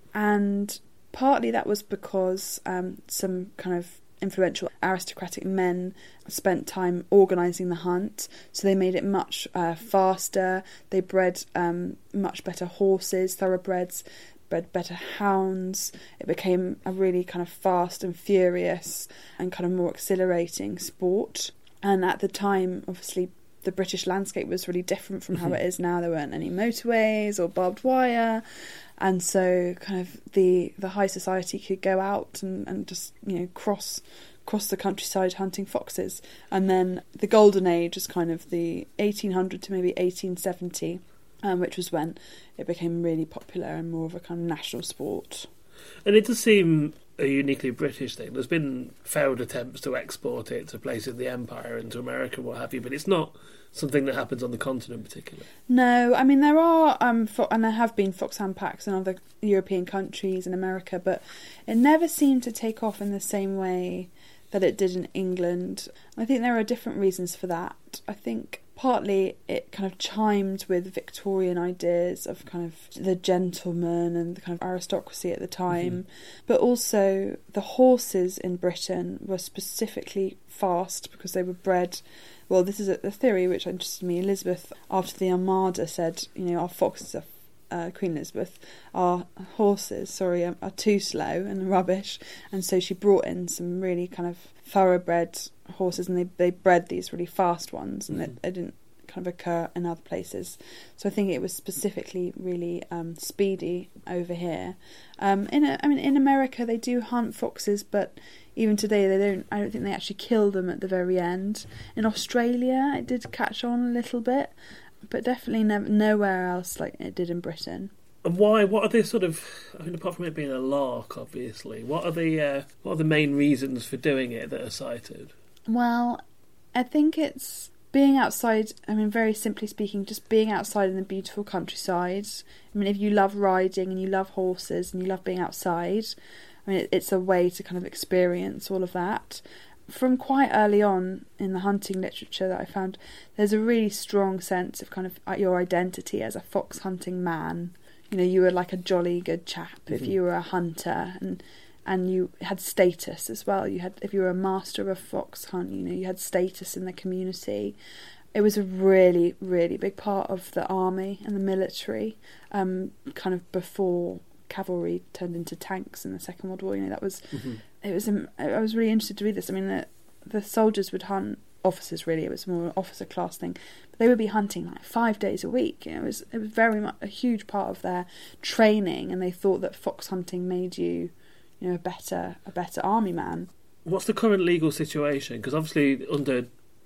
And partly that was because um, some kind of influential aristocratic men spent time organising the hunt, so they made it much uh, faster. They bred um, much better horses, thoroughbreds, bred better hounds. It became a really kind of fast and furious and kind of more exhilarating sport. And at the time, obviously, the British landscape was really different from how it is now. There weren't any motorways or barbed wire, and so kind of the the high society could go out and, and just, you know, cross across the countryside hunting foxes. And then the golden age is kind of the eighteen hundred to maybe eighteen seventy, um, which was when it became really popular and more of a kind of national sport. And it does seem a uniquely British thing. There's been failed attempts to export it to places in the Empire and to America and what have you, but it's not something that happens on the continent particularly. No, I mean there are, um, fo- and there have been foxhound packs in other European countries and America, but it never seemed to take off in the same way that it did in England. I think there are different reasons for that. I think partly it kind of chimed with Victorian ideas of kind of the gentleman and the kind of aristocracy at the time. Mm-hmm. But also the horses in Britain were specifically fast because they were bred... Well, this is a, a theory which interested me. Elizabeth, after the Armada, said, you know, our foxes are... Uh, Queen Elizabeth, our horses, sorry, are, are too slow and rubbish. And so she brought in some really kind of thoroughbred horses, and they, they bred these really fast ones, and mm-hmm. they, they didn't kind of occur in other places. So I think it was specifically really um, speedy over here. Um, in a, I mean, in America they do hunt foxes, but even today they don't. I don't think they actually kill them at the very end. In Australia, it did catch on a little bit, but definitely never, nowhere else like it did in Britain. And why? What are the sort of? I mean, apart from it being a lark, obviously, what are the uh, what are the main reasons for doing it that are cited? Well, I think it's being outside. I mean, very simply speaking, just being outside in the beautiful countryside. I mean, if you love riding and you love horses and you love being outside, I mean, it's a way to kind of experience all of that. From quite early on in the hunting literature that I found, there's a really strong sense of kind of your identity as a fox hunting man. You know, you were like a jolly good chap mm-hmm. if you were a hunter, and and you had status as well. You had, if you were a master of a fox hunt, you know, you had status in the community. It was a really, really big part of the army and the military, um, kind of before cavalry turned into tanks in the Second World War. You know, that was mm-hmm. it was. Um, I was really interested to read this. I mean, the, the soldiers would hunt, officers really. It was more an officer class thing, but they would be hunting like five days a week. You know, it was it was very much a huge part of their training, and they thought that fox hunting made you, you know, a better a better army man. What's the current legal situation? Because obviously under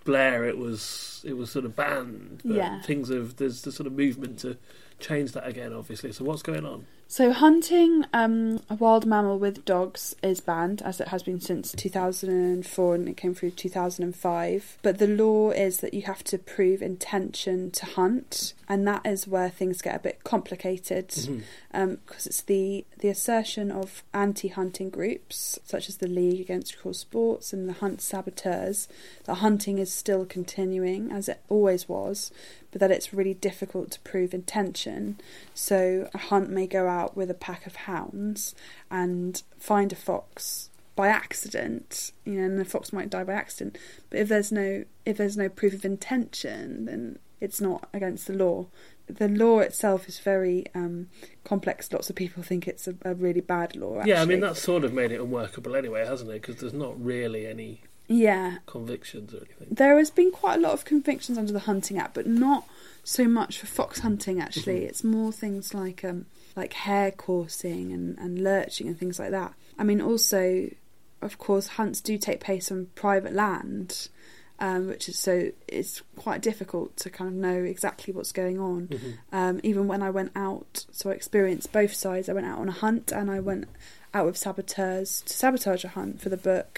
Blair it was it was sort of banned. But Yeah. things have there's the sort of movement to change that again, obviously. So what's going on? So hunting um, a wild mammal with dogs is banned, as it has been since two thousand four, and it came through two thousand five. But the law is that you have to prove intention to hunt, and that is where things get a bit complicated, because Mm-hmm. um, it's the, the assertion of anti-hunting groups, such as the League Against Cruel Sports and the Hunt Saboteurs, that hunting is still continuing, as it always was, but that it's really difficult to prove intention. So a hunt may go out with a pack of hounds and find a fox by accident, you know, and the fox might die by accident. But if there's no if there's no proof of intention, then it's not against the law. The law itself is very um, complex. Lots of people think it's a, a really bad law, actually. Yeah, I mean, that's sort of made it unworkable anyway, hasn't it? Because there's not really any yeah. convictions or anything. There has been quite a lot of convictions under the Hunting Act, but not so much for fox hunting, actually. Mm-hmm. It's more things like um, like hare coursing and, and lurching and things like that. I mean, also, of course, hunts do take place on private land, um, which is so it's quite difficult to kind of know exactly what's going on. Mm-hmm. Um, even when I went out, so I experienced both sides. I went out on a hunt and I went out with saboteurs to sabotage a hunt for the book.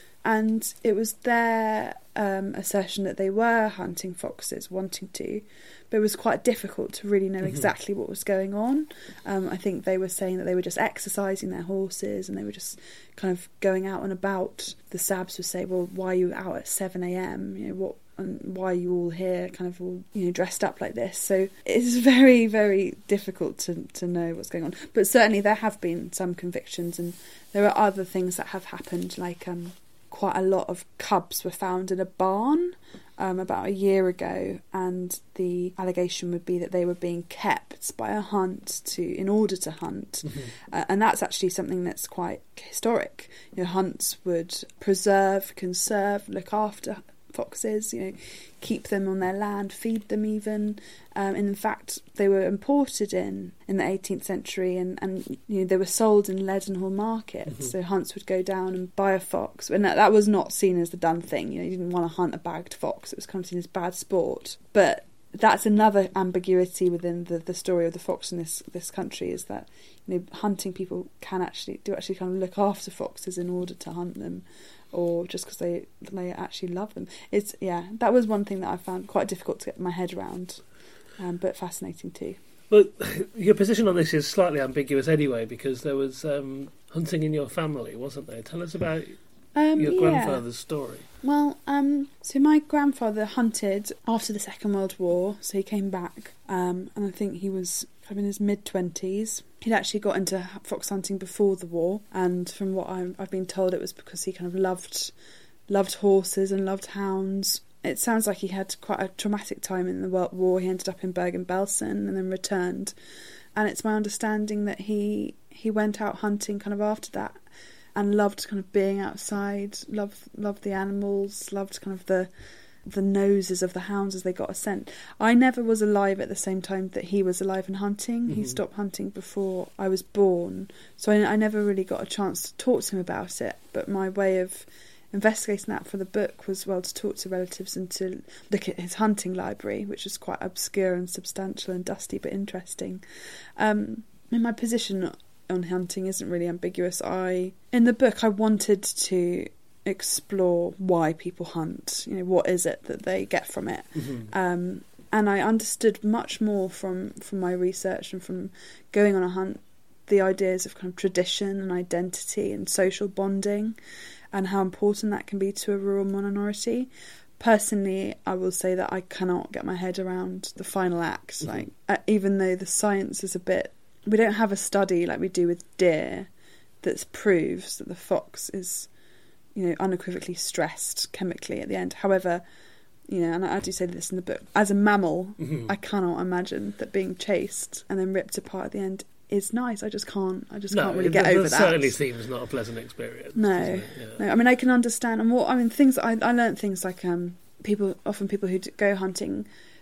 And it was their um, assertion that they were hunting foxes, wanting to, but it was quite difficult to really know Mm-hmm. exactly what was going on. Um, I think they were saying that they were just exercising their horses and they were just kind of going out and about. The Sabs would say, well, why are you out at seven a.m? You know, what, and why are you all here kind of all, you know, dressed up like this? So it's very, very difficult to, to know what's going on. But certainly there have been some convictions, and there are other things that have happened, like... Um, quite a lot of cubs were found in a barn um, about a year ago, and the allegation would be that they were being kept by a hunt to in order to hunt. Mm-hmm. uh, and that's actually something that's quite historic. You know, hunts would preserve, conserve, look after foxes, you know, keep them on their land, feed them even. Um, and in fact, they were imported in in the eighteenth century, and, and you know, they were sold in Leadenhall markets. Mm-hmm. So hunts would go down and buy a fox, and that, that was not seen as the done thing. You know, you didn't want to hunt a bagged fox; it was kind of seen as bad sport. But that's another ambiguity within the, the story of the fox in this this country, is that, you know, hunting people can actually do actually kind of look after foxes in order to hunt them, or just because they they actually love them. It's yeah, that was one thing that I found quite difficult to get my head around, um, but fascinating too. Well, your position on this is slightly ambiguous anyway, because there was um, hunting in your family, wasn't there? Tell us about um, your yeah. grandfather's story. Well, um, so my grandfather hunted after the Second World War, so he came back, um, and I think he was kind of in his mid-twenties. He'd actually got into fox hunting before the war, and from what I'm, I've been told, it was because he kind of loved loved horses and loved hounds. It sounds like he had quite a traumatic time in the World War. He ended up in Bergen-Belsen and then returned, and it's my understanding that he he went out hunting kind of after that, and loved kind of being outside, loved loved the animals, loved kind of the the noses of the hounds as they got a scent. I never was alive at the same time that he was alive and hunting. Mm-hmm. He stopped hunting before I was born, so I, I never really got a chance to talk to him about it. But my way of investigating that for the book was, well, to talk to relatives and to look at his hunting library, which is quite obscure and substantial and dusty but interesting. Um, in my position on hunting isn't really ambiguous. I in the book I wanted to explore why people hunt. You know, what is it that they get from it? Mm-hmm. Um, and I understood much more from from my research and from going on a hunt the ideas of kind of tradition and identity and social bonding, and how important that can be to a rural minority. Personally, I will say that I cannot get my head around the final act. Mm-hmm. Like, uh, even though the science is a bit, we don't have a study like we do with deer that proves that the fox is, you know, unequivocally stressed chemically at the end. However, you know, and I do say this in the book, as a mammal, mm-hmm. I cannot imagine that being chased and then ripped apart at the end is nice. I just can't. I just no, can't really get that over that. Certainly seems not a pleasant experience. No, yeah. no. I mean, I can understand, and what I mean, things I I learned things like um people often people who go hunting,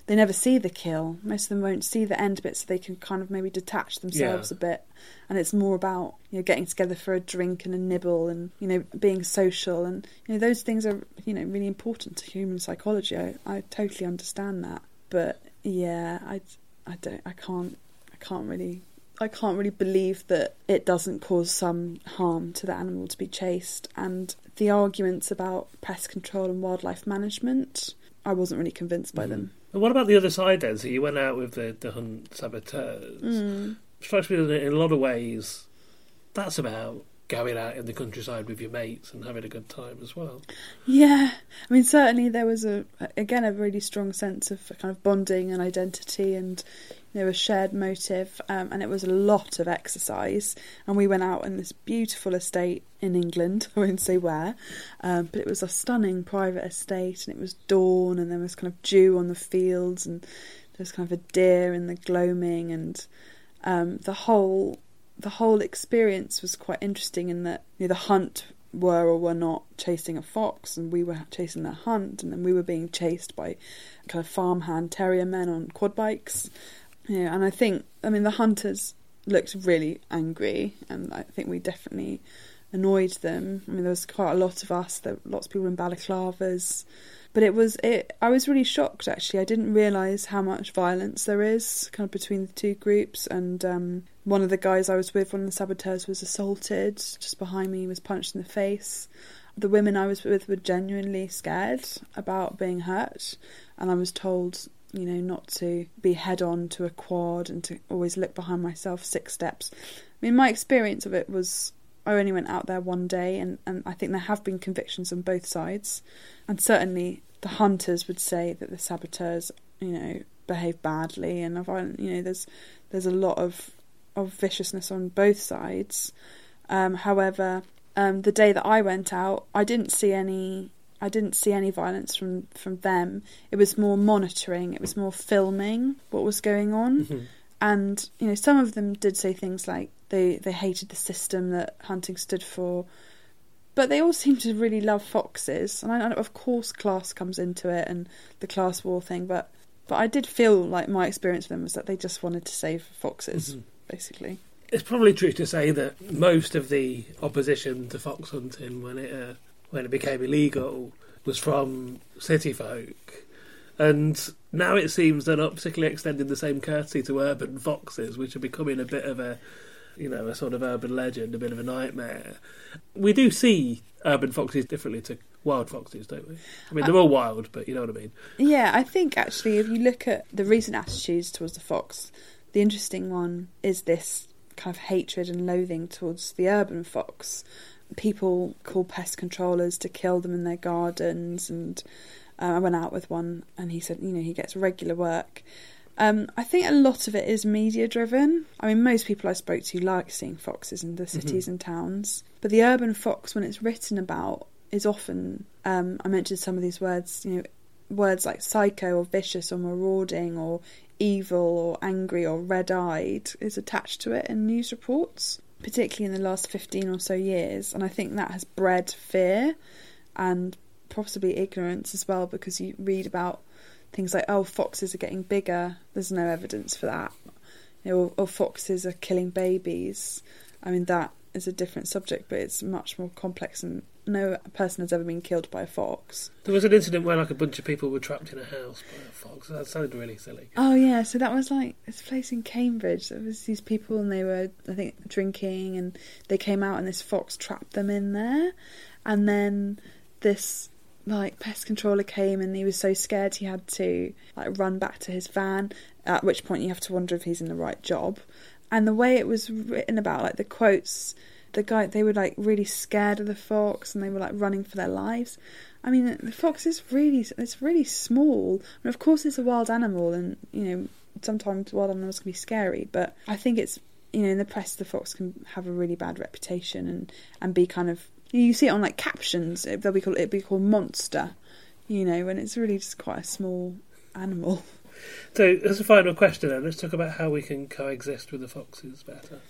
they never see the kill. Most of them won't see the end bit, so they can kind of maybe detach themselves Yeah. a bit. And it's more about, you know, getting together for a drink and a nibble, and, you know, being social, and, you know, those things are, you know, really important to human psychology. I, I totally understand that, but yeah, I, I don't, I can't, I can't really. I can't really believe that it doesn't cause some harm to the animal to be chased. And the arguments about pest control and wildlife management, I wasn't really convinced by mm. them. And what about the other side then? So you went out with the, the hunt saboteurs. Mm. Strikes me that in a lot of ways, that's about going out in the countryside with your mates and having a good time as well. Yeah. I mean, certainly there was, a again, a really strong sense of kind of bonding and identity, and, you know, a shared motive, um, and it was a lot of exercise. And we went out in this beautiful estate in England, I won't say where, um, but it was a stunning private estate, and it was dawn, and there was kind of dew on the fields, and there was kind of a deer in the gloaming, and um, the whole the whole experience was quite interesting in that, you know, the hunt were or were not chasing a fox, and we were chasing the hunt, and then we were being chased by kind of farmhand terrier men on quad bikes. Yeah, and I think, I mean, the hunters looked really angry, and I think we definitely annoyed them. I mean, there was quite a lot of us, there were lots of people in balaclavas, but it was, it. I was really shocked, actually. I didn't realise how much violence there is kind of between the two groups, and um, one of the guys I was with, one of the saboteurs, was assaulted just behind me. He was punched in the face. The women I was with were genuinely scared about being hurt, and I was told, you know, not to be head on to a quad and to always look behind myself six steps. I mean, my experience of it was, I only went out there one day, and, and I think there have been convictions on both sides, and certainly the hunters would say that the saboteurs, you know, behave badly, and you know, there's there's a lot of of viciousness on both sides. Um, however, um, the day that I went out, I didn't see any. I didn't see any violence from, from them. It was more monitoring. It was more filming what was going on. Mm-hmm. And, you know, some of them did say things like they, they hated the system that hunting stood for. But they all seemed to really love foxes. And I know, of course, class comes into it and the class war thing. But, but I did feel like my experience with them was that they just wanted to save foxes, mm-hmm. basically. It's probably true to say that most of the opposition to fox hunting when it... Uh... when it became illegal, was from city folk. And now it seems they're not particularly extending the same courtesy to urban foxes, which are becoming a bit of a, you know, a sort of urban legend, a bit of a nightmare. We do see urban foxes differently to wild foxes, don't we? I mean, they're all wild, but you know what I mean. Yeah, I think actually if you look at the recent attitudes towards the fox, the interesting one is this kind of hatred and loathing towards the urban fox. People call pest controllers to kill them in their gardens, and uh, I went out with one and he said, you know, he gets regular work. Um, I think a lot of it is media driven. I mean, most people I spoke to like seeing foxes in the cities mm-hmm. and towns, but the urban fox, when it's written about, is often, um, I mentioned some of these words, you know, words like psycho or vicious or marauding or evil or angry or red-eyed is attached to it in news reports, particularly in the last fifteen or so years. And I think that has bred fear and possibly ignorance as well, because you read about things like, oh, foxes are getting bigger. There's no evidence for that. You know, or, or foxes are killing babies. I mean, that is a different subject, but it's much more complex, and no person has ever been killed by a fox. There was an incident where like a bunch of people were trapped in a house by a fox. That sounded really silly. Oh yeah, so that was like this place in Cambridge. There was these people and they were, I think, drinking, and they came out and this fox trapped them in there. And then this like pest controller came and he was so scared he had to like run back to his van, at which point you have to wonder if he's in the right job. And the way it was written about, like the quotes, the guy, they were like really scared of the fox and they were like running for their lives. I mean, the fox is really, it's really small. I mean, of course it's a wild animal, and, you know, sometimes wild animals can be scary, but I think it's, you know, in the press the fox can have a really bad reputation and, and be kind of, you see it on like captions, they'll be called, it'd be called monster, you know, when it's really just quite a small animal. So, as a final question then, let's talk about how we can coexist with the foxes better.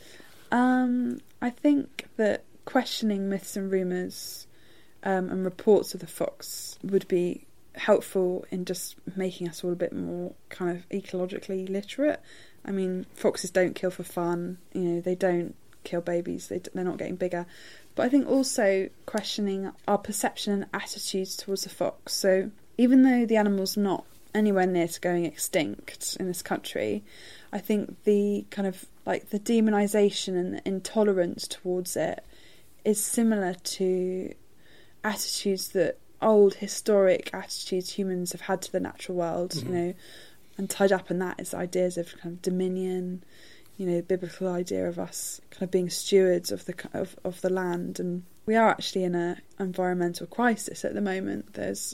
Um, I think that questioning myths and rumours um, and reports of the fox would be helpful in just making us all a bit more kind of ecologically literate. I mean, foxes don't kill for fun, you know, they don't kill babies, they, they're not getting bigger. But I think also questioning our perception and attitudes towards the fox. So even though the animal's not anywhere near to going extinct in this country, I think the kind of like the demonisation and the intolerance towards it is similar to attitudes that old historic attitudes humans have had to the natural world, mm-hmm. you know, and tied up in that is ideas of kind of dominion, you know, the biblical idea of us kind of being stewards of the of, of the land. And we are actually in an environmental crisis at the moment. There's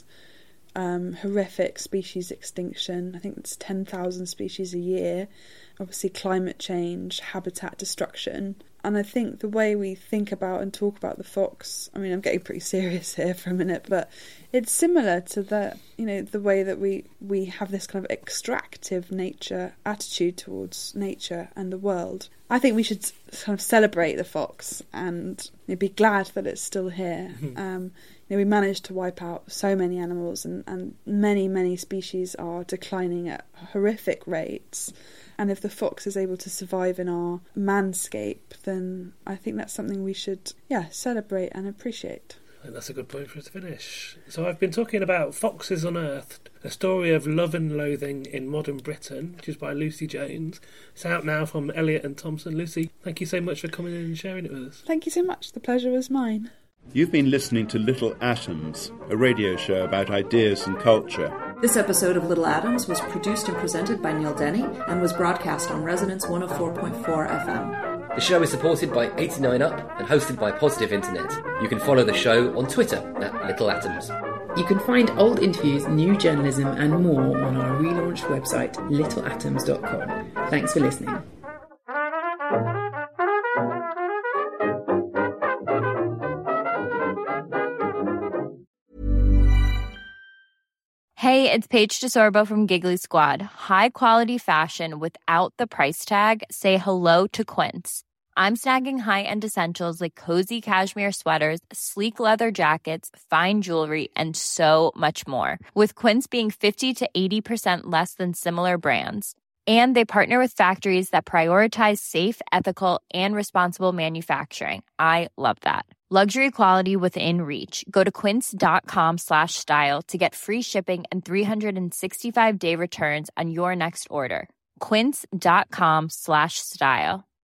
um, horrific species extinction. I think it's ten thousand species a year. Obviously climate change, habitat destruction. And I think the way we think about and talk about the fox, I mean, I'm getting pretty serious here for a minute, but it's similar to the, you know, the way that we, we have this kind of extractive nature attitude towards nature and the world. I think we should kind of celebrate the fox and, you know, be glad that it's still here. Mm-hmm. Um, you know, we managed to wipe out so many animals, and, and many, many species are declining at horrific rates. And if the fox is able to survive in our manscape, then I think that's something we should, yeah, celebrate and appreciate. I think that's a good point for us to finish. So I've been talking about Foxes Unearthed, a story of love and loathing in modern Britain, which is by Lucy Jones. It's out now from Elliot and Thompson. Lucy, thank you so much for coming in and sharing it with us. Thank you so much. The pleasure was mine. You've been listening to Little Atoms, a radio show about ideas and culture. This episode of Little Atoms was produced and presented by Neil Denny and was broadcast on Resonance one oh four point four F M. The show is supported by eighty-nine up and hosted by Positive Internet. You can follow the show on Twitter at Little Atoms. You can find old interviews, new journalism and more on our relaunched website, little atoms dot com. Thanks for listening. Hey, it's Paige DeSorbo from Giggly Squad. High quality fashion without the price tag. Say hello to Quince. I'm snagging high-end essentials like cozy cashmere sweaters, sleek leather jackets, fine jewelry, and so much more. With Quince being fifty to eighty percent less than similar brands. And they partner with factories that prioritize safe, ethical, and responsible manufacturing. I love that. Luxury quality within reach. Go to quince.com slash style to get free shipping and three sixty-five day returns on your next order. Quince.com slash style.